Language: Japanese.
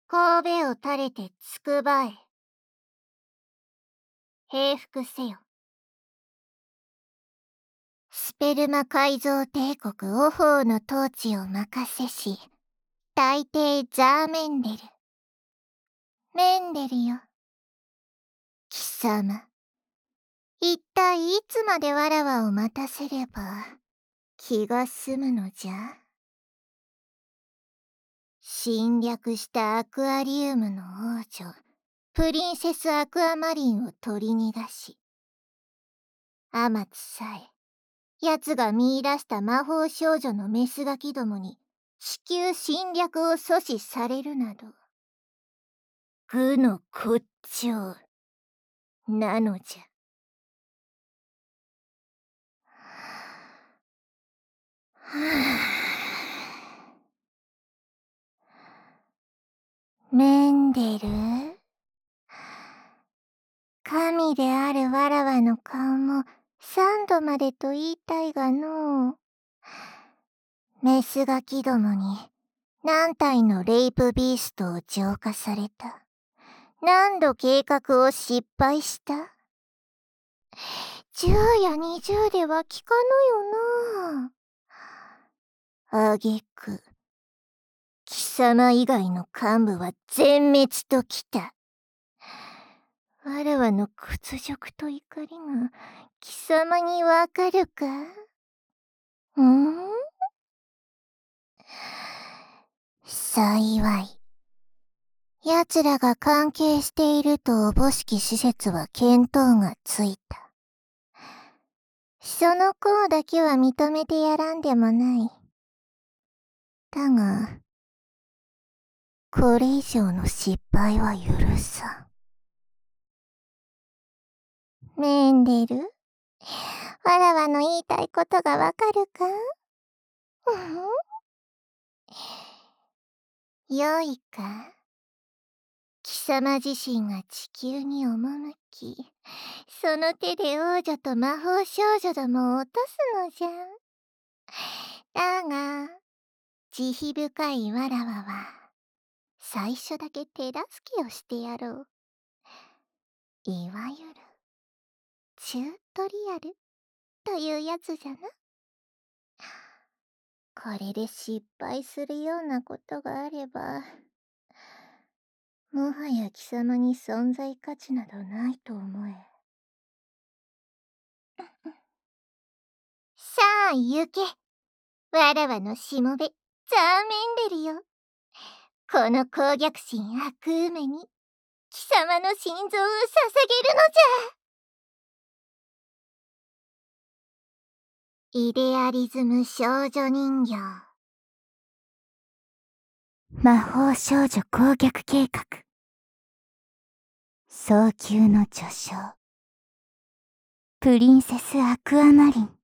神戸を垂れてつくばえ。平服せよ。スペルマ改造帝国オフォーの統治を任せし、大帝ザーメンデル。メンデルよ。貴様、一体いつまでわらわを待たせれば気が済むのじゃ？侵略したアクアリウムの王女、プリンセスアクアマリンを取り逃がし、アマツさえ、奴が見出した魔法少女のメスガキどもに地球侵略を阻止されるなど、愚の骨頂なのじゃ。メンデル？神であるわらわの顔も3度までと言いたいがのう。メスガキどもに何体のレイプビーストを浄化された。何度計画を失敗した。10や20では効かぬよな。あげく、貴様以外の幹部は全滅ときた。わらわの屈辱と怒りが貴様にわかるか？幸い。奴らが関係しているとおぼしき施設は見当がついた。その功だけは認めてやらんでもない。だが、これ以上の失敗は許さん。メンデル、わらわの言いたいことがわかるか？よいか。貴様自身が地球に赴き、その手で王女と魔法少女どもを落とすのじゃ。だが、慈悲深いわらわは、最初だけ手助けをしてやろう。いわゆる、チュートリアルというやつじゃな。これで失敗するようなことがあれば、もはや貴様に存在価値などないと思え。さあ行け。わらわのしもべ、ザーメンデルよ。この攻略心悪うめに、貴様の心臓を捧げるのじゃ。イデアリズム少女人形。魔法少女攻略計画。早急の序章。プリンセスアクアマリン。